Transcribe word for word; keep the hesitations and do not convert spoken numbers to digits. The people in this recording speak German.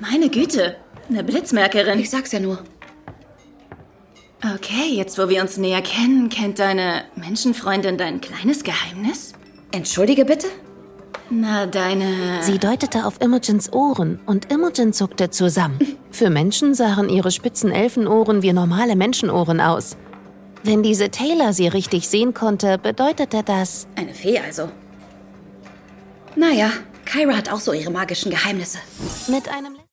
Meine Güte, eine Blitzmerkerin. Ich sag's ja nur. Okay, jetzt wo wir uns näher kennen, kennt deine Menschenfreundin dein kleines Geheimnis? Entschuldige bitte? Na, deine... Sie deutete auf Imogens Ohren und Imogen zuckte zusammen. Für Menschen sahen ihre spitzen Elfenohren wie normale Menschenohren aus. Wenn diese Taylor sie richtig sehen konnte, bedeutete das... Eine Fee also. Naja, Kyra hat auch so ihre magischen Geheimnisse. Mit einem